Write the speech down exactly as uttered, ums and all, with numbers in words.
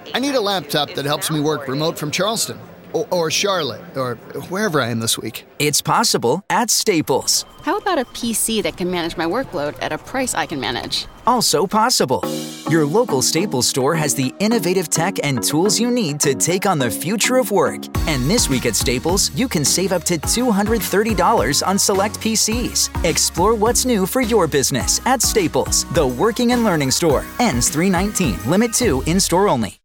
I need a laptop that helps me work remote from Charleston. Or, or Charlotte, or wherever I am this week. It's possible at Staples. How about a P C that can manage my workload at a price I can manage? Also possible. Your local Staples store has the innovative tech and tools you need to take on the future of work. And this week at Staples, you can save up to two hundred thirty dollars on select P Cs. Explore what's new for your business at Staples, the working and learning store. Ends three nineteen. Limit two in-store only.